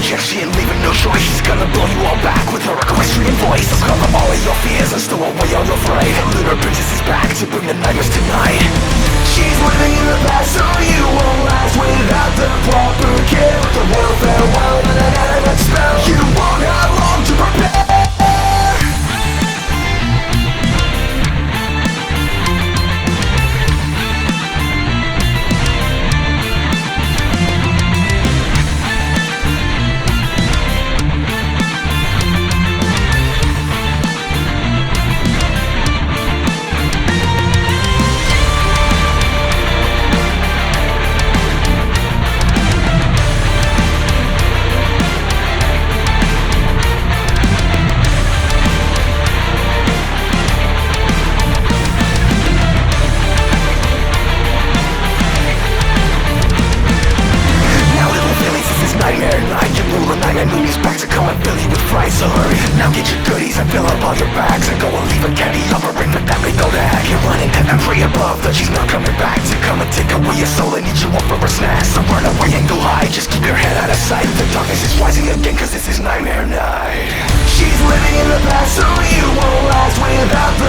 Yeah, she ain't leaving no choice. She's gonna blow you all back with her equestrian voice. Overcome all of your fears and stow away all your afraid. Lunar Princess is back to bring the nightmares tonight. She's living in the past, so you won't last without the proper care. With the royal farewell and an animate spell, you won't have long to prepare. So hurry, now get your goodies and fill up all your bags and go and leave a candy offering for them to go to heck. You're running and pray above that she's not coming back to come and take away your soul and eat you up for a snack. So run away and go hide, just keep your head out of sight. The darkness is rising again cause this is nightmare night. She's living in the past so you won't last without